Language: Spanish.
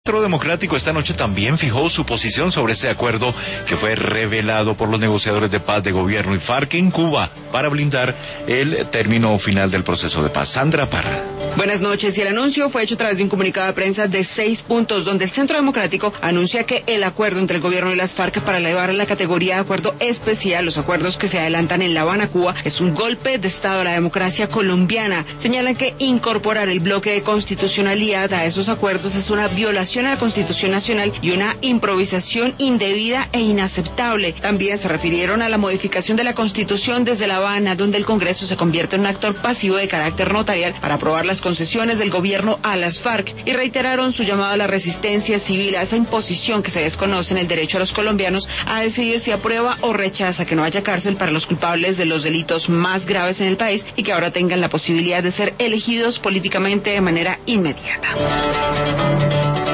El Centro Democrático esta noche también fijó su posición sobre este acuerdo que fue revelado por los negociadores de paz de gobierno y FARC en Cuba para blindar el término final del proceso de paz. Sandra Parra. Buenas noches. Y el anuncio fue hecho a través de un comunicado de prensa de 6 puntos, donde el Centro Democrático anuncia que el acuerdo entre el gobierno y las FARC para elevar a la categoría de acuerdo especial los acuerdos que se adelantan en La Habana, Cuba, es un golpe de Estado a la democracia colombiana. Señalan que incorporar el bloque de constitucionalidad a esos acuerdos es una violación a la Constitución Nacional y una improvisación indebida e inaceptable. También se refirieron a la modificación de la Constitución desde La Habana, donde el Congreso se convierte en un actor pasivo de carácter notarial para aprobar las concesiones del gobierno a las FARC, y reiteraron su llamado a la resistencia civil a esa imposición que se desconoce en el derecho a los colombianos a decidir si aprueba o rechaza que no haya cárcel para los culpables de los delitos más graves en el país y que ahora tengan la posibilidad de ser elegidos políticamente de manera inmediata.